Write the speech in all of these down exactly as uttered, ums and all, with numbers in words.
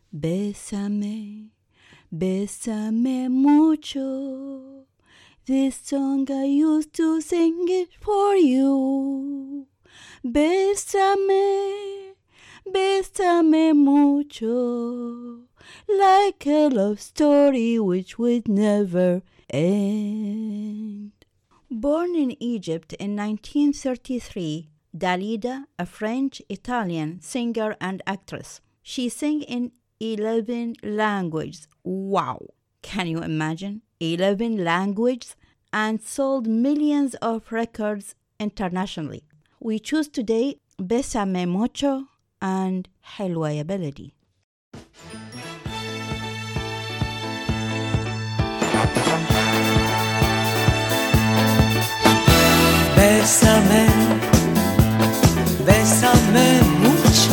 Bésame, bésame mucho. This song I used to sing it for you. Bésame, bésame mucho. Like a love story which would never end. Born in Egypt in nineteen thirty-three, Dalida, a French-Italian singer and actress. She sang in eleven languages. Wow! Can you imagine? eleven languages and sold millions of records internationally. We choose today Bésame Mucho and حلوة يا بلدي. Bésame, bésame mucho.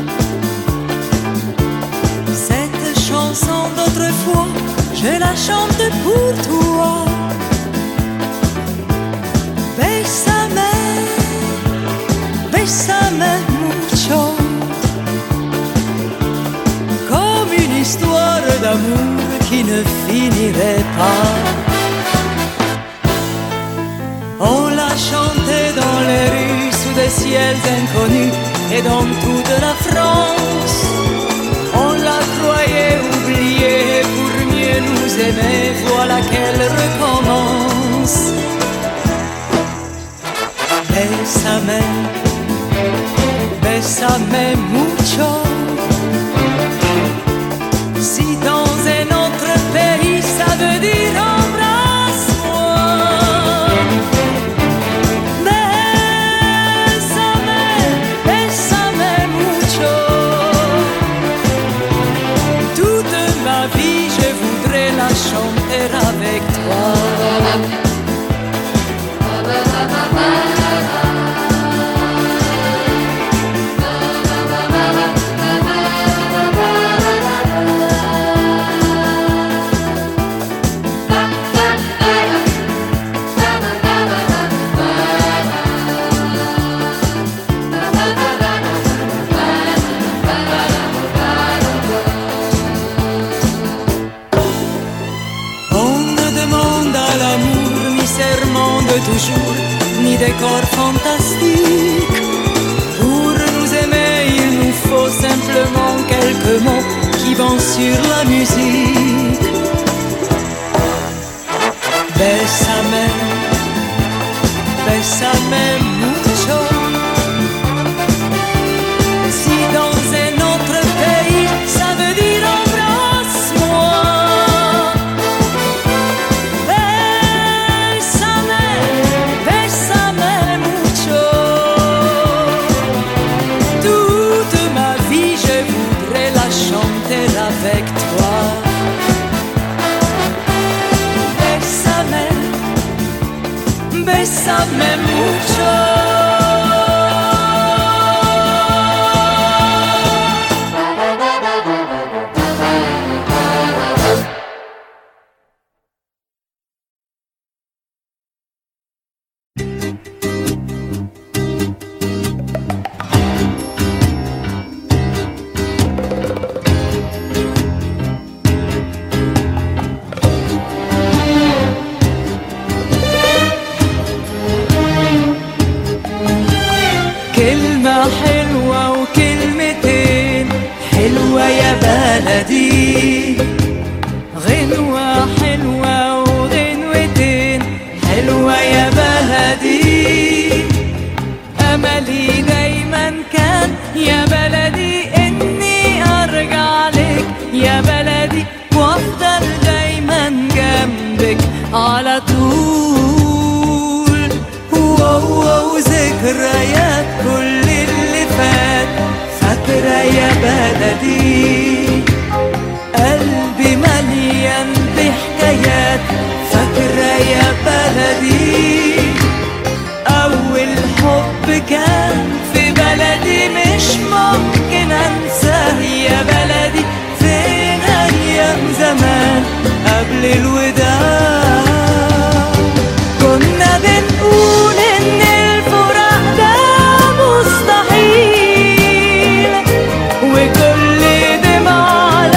Cette chanson d'autrefois, je la chante pour toi. Bésame, bésame mucho. Comme une histoire d'amour qui ne finirait pas. On l'a chanté dans les rues sous des ciels inconnus et dans toute la France. On la croyait oubliée pour mieux nous aimer, voilà qu'elle recommence. Bésame, bésame mucho. Si dans un autre pays ça veut dire embrasse-moi. Bésame, bésame mucho. Toute ma vie je voudrais la chanter avec toi. Toujours, ni décor fantastique. Pour nous aimer, il nous faut simplement quelques mots qui vont sur la musique. Bésame, bésame mucho. Si dans un autre pays, ça veut dire embrasse-moi. Avec toi, bésame, bésame mucho. كلمة حلوة وكلمتين حلوة يا بلدي. غنوة حلوة وغنوتين حلوة يا بلدي. أملي دايما كان يا بلدي إني أرجع لك يا بلدي وأفضل دايما جنبك على طول. واو ذكريات كل اللي فات فاكرة يا بلدي. قلبي مليان بحكايات فاكرة يا بلدي. أول حب كان في بلدي مش ممكن أنساه يا بلدي. فين أيام زمان قبل الوداع كنا بنقول إن الفراق ده مستحيل وكل دمعة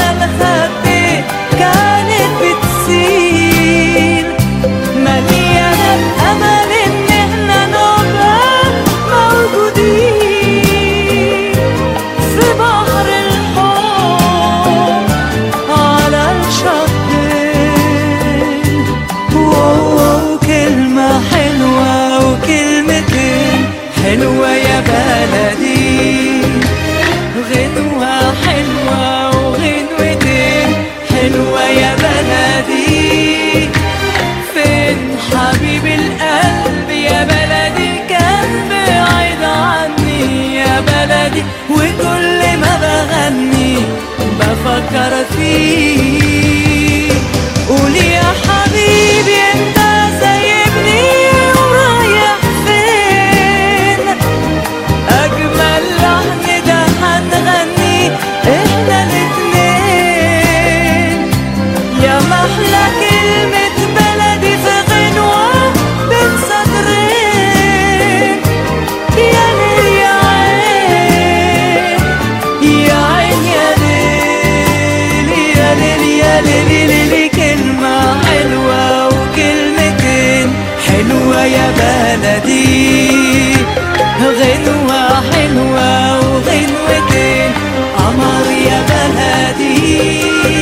ليلي ليلي كلمة حلوة وكلمتين حلوة يا بلدي، غنوة حلوة وغنوتين قمر يا بلدي.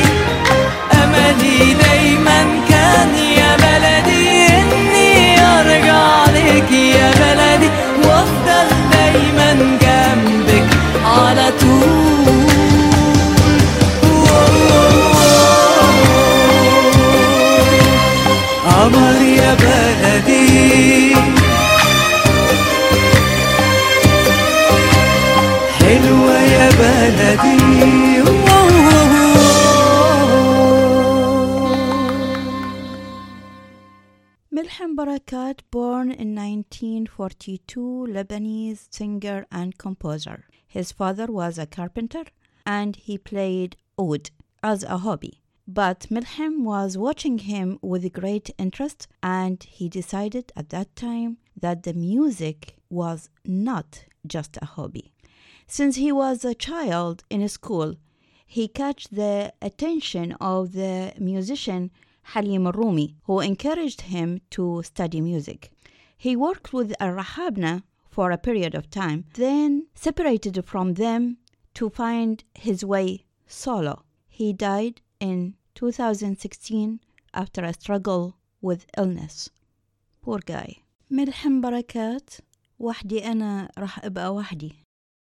أملي دايما كان يا بلدي إني أرجع لك يا بلدي وأفضل دايما جنبك على طول. قمر يا بلدي حلوة يا بلدي. Milhem Barakat, born in nineteen forty-two, Lebanese singer and composer. His father was a carpenter and he played oud as a hobby. But Milhem was watching him with great interest, and he decided at that time that the music was not just a hobby. Since he was a child in school, he caught the attention of the musician Halim al-Rumi, who encouraged him to study music. He worked with Al-Rahabna for a period of time, then separated from them to find his way solo. He died in two thousand sixteen after a struggle with illness. Poor guy. ملحم بركات، وحدي أنا رح أبقى وحدي.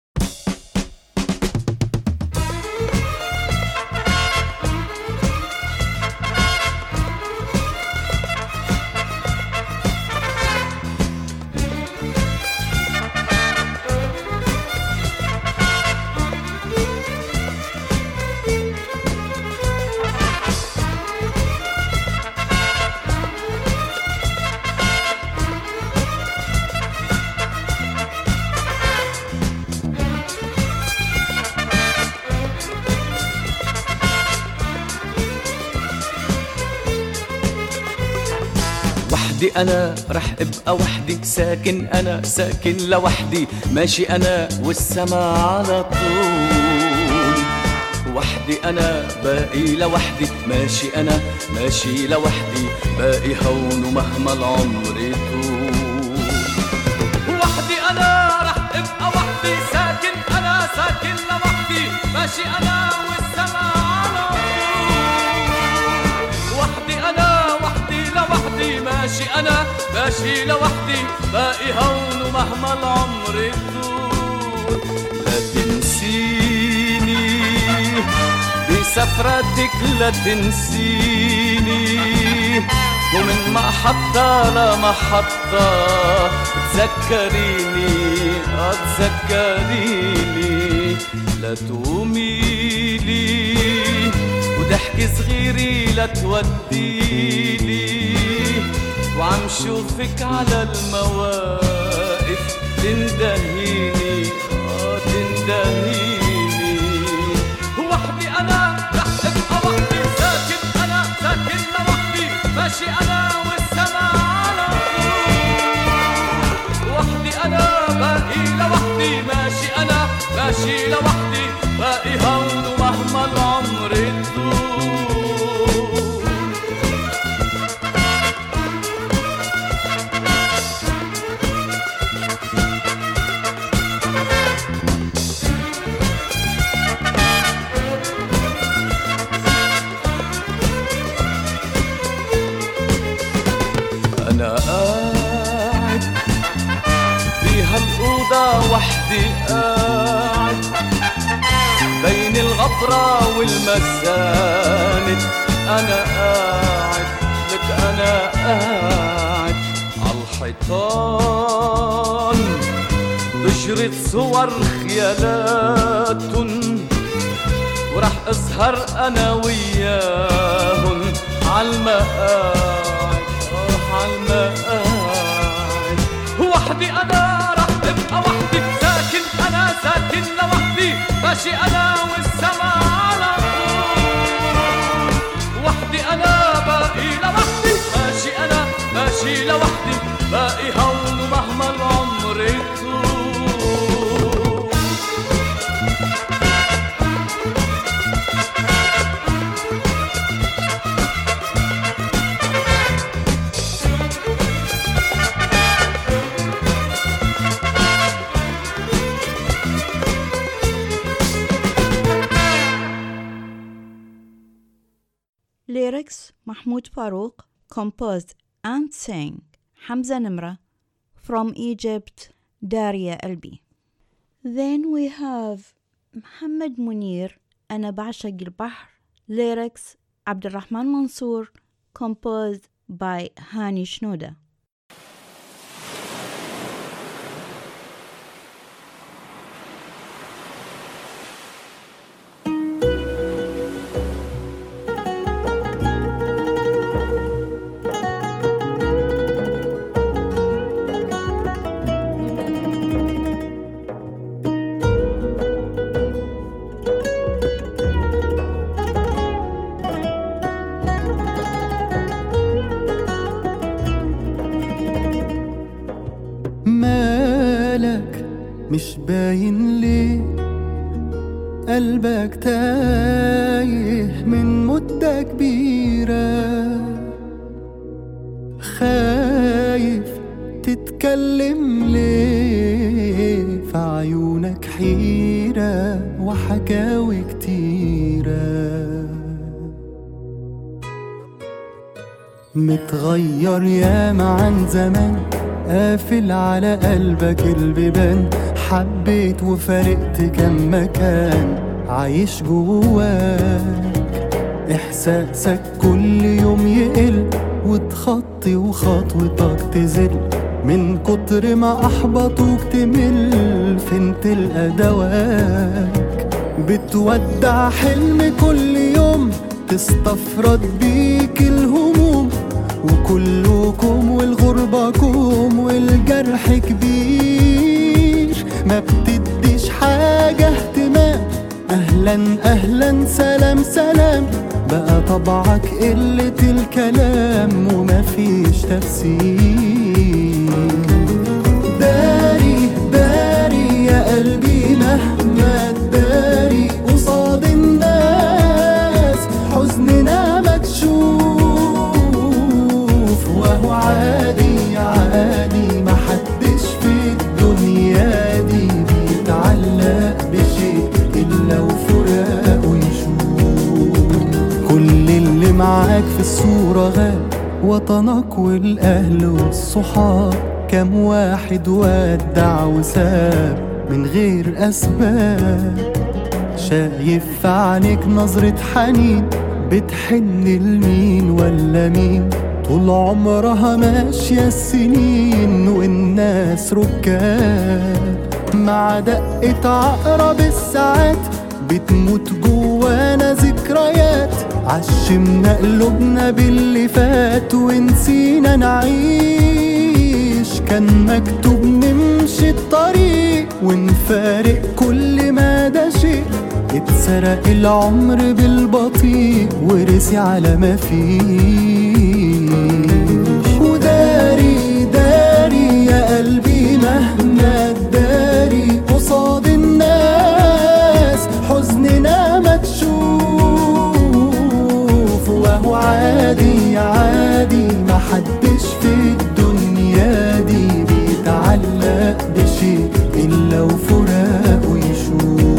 وحدي أنا رح أبقى وحدي، ساكن أنا ساكن لوحدي، ماشي أنا والسما على طول. وحدي أنا باقي لوحدي، ماشي أنا ماشي لوحدي، باقي هون ومهما العمر يطول. وحدي أنا رح أبقى وحدي، ساكن أنا ساكن لوحدي، ماشي أنا والسما على طول. وحدي أنا وحدي لوحدي، ماشي أنا ماشي لوحدي، باقي هون ومهما العمر يطول. لا تنسيني بسفرتك، لا تنسيني، ومن محطة لمحطة تذكريني، اه تذكريني. لا تقوميلي وضحك صغيري لا توديلي، وعم شوفك على المواقف تندهيني، اه تندهيني. وحدي أنا رح أبقى وحدي، ساكن أنا ساكن لوحدي، ماشي أنا والسما على طول. وحدي أنا باقي لوحدي، ماشي أنا ماشي لوحدي، باقي هون ومهما العمر يطول. أنا قاعد بهالأوضة وحدي، قاعد بين الغبرة والمساند. أنا قاعد لك، أنا قاعد عالحيطان بشرة صور خيالاتن، ورح أسهر أنا وياهن عالمقاعد، عالمقاعد. وحدي أنا رح أبقى وحدي، ساكن أنا ساكن لوحدي، ماشي أنا والسما على طول. وحدي أنا باقي لوحدي، ماشي أنا ماشي لوحدي، باقي هون ومهما العمر يطول. Lyrics Mahmoud Farouk. Composed and sang Hamza Nimra. From Egypt, Daria Albi. Then we have Muhammad Munir, أنا بعشق البحر. Lyrics Abdurrahman Mansour. Composed by Hani Shnoda. مش باين ليه قلبك تايه من مدة كبيرة، خايف تتكلم ليه، في عيونك حيرة وحكاوي كتيرة. متغير ياما عن زمان، قافل على قلبك البيبان، حبيت وفارقت كم مكان عايش جواك. إحساسك كل يوم يقل وتخطي وخطوتك تزل، من كتر ما أحبطوك تمل، فين تلقى دواك. بتودع حلم كل يوم تستفرد بيك الهموم، وكلكم والغربة كوم والجرح كبير، ما بتديش حاجة اهتمام. أهلا أهلا سلام سلام، بقى طبعك قلة الكلام ومفيش تفسير. داري داري يا قلبي مهما تداري قصاد الناس، حزننا مكشوف وهو عادي عادي، محدش في الدنيا دي بيتعلق بشيء إلا وفراق ويشوف. كل اللي معاك في الصورة غاب، وطنك والأهل والصحاب، كم واحد ودع وساب من غير أسباب. شايف في عينيك نظرة حنين، بتحن لمين ولا مين، طول عمرها ماشية السنين والناس ركاب. مع دقة عقرب الساعات بتموت جوانا ذكريات، عشمنا قلوبنا باللي فات ونسينا نعيش. كان مكتوب نمشي الطريق ونفارق كل ما ده شيء، اتسرق العمر بالبطيء ورسي على ما فيه. وداري داري يا قلبي مهما تداري قصاد الناس، حزننا مكشوف وهو عادي عادي، محدش في الدنيا دي بيتعلق بشيء إلا وفراق ويشوف.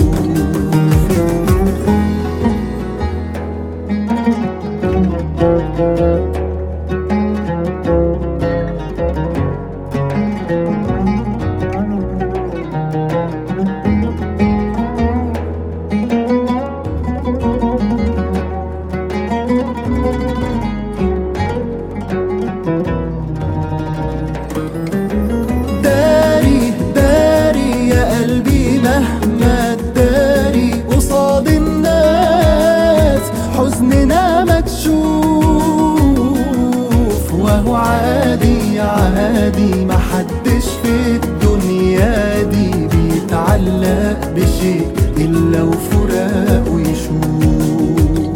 داري داري يا قلبي مهما تداري قصاد الناس، حزننا مكشوف وهو عادي عادي، محدش في الدنيا دي بيتعلق بشيء إلا وفراق ويشوف.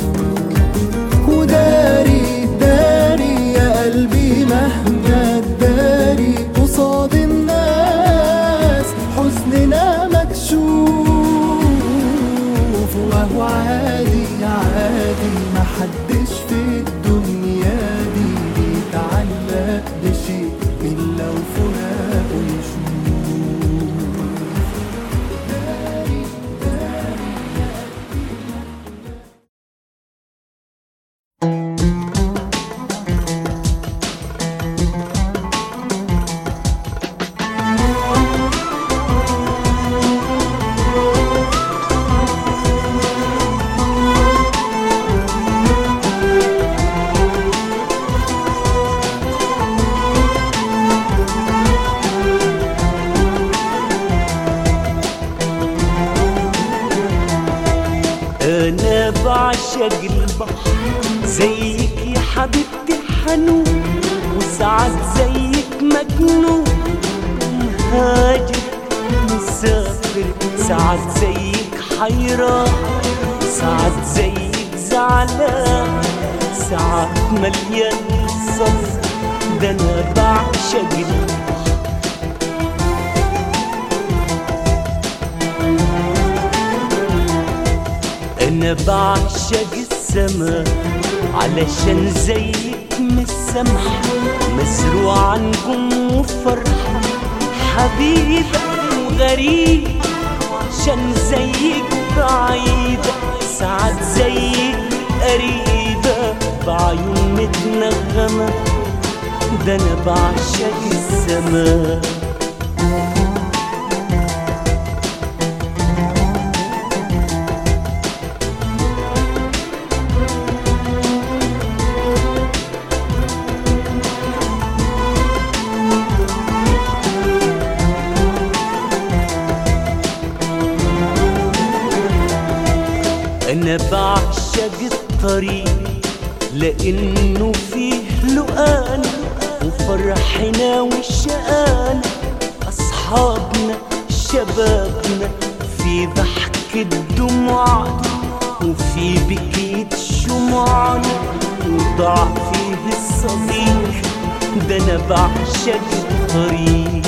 وداري داري يا قلبي مهما تداري قصاد الناس، حزننا مكشوف وهو عادي عادي، محدش في الدنيا دي بيتعلق بشيء إلا وفراق ويشوف. أنا بعشق البحر زيك يا حبيبتي حنون، وساعات زيك مجنون مهاجر مسافر، ساعات زيك حيران، ساعات زيك زعلان، ساعات مليان صف. ده أنا بعشق البحر. أنا بعشق السما علشان زيك مش سامحة، مزروعة نجوم وفرحة، حبيبة وغريبة عشان زيك بعيدة، ساعات زيك قريبة بعيون متنغمة. ده أنا بعشق السما. أنا بعشق الطريق لأنه فيه لقانا وفرحنا وشقانا، أصحابنا شبابنا، في ضحكة دموعنا وفي بكيت شموعنا، وضاع فيه الصديق. ده أنا بعشق الطريق.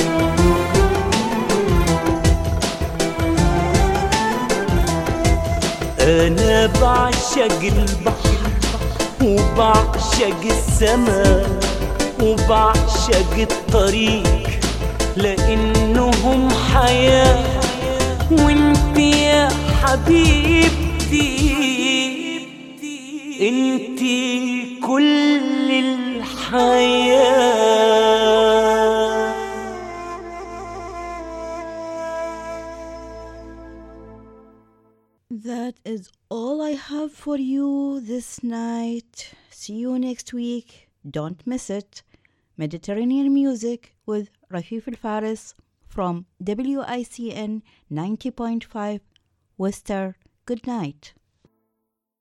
أنا بعشق البحر وبعشق السما وبعشق الطريق، لأنهم حياة وانت يا حبيبتي انت كل الحياة. That is all I have for you this night. See you next week. Don't miss it. Mediterranean Music with Rafif Al Faris from W I C N ninety point five Worcester. Good night.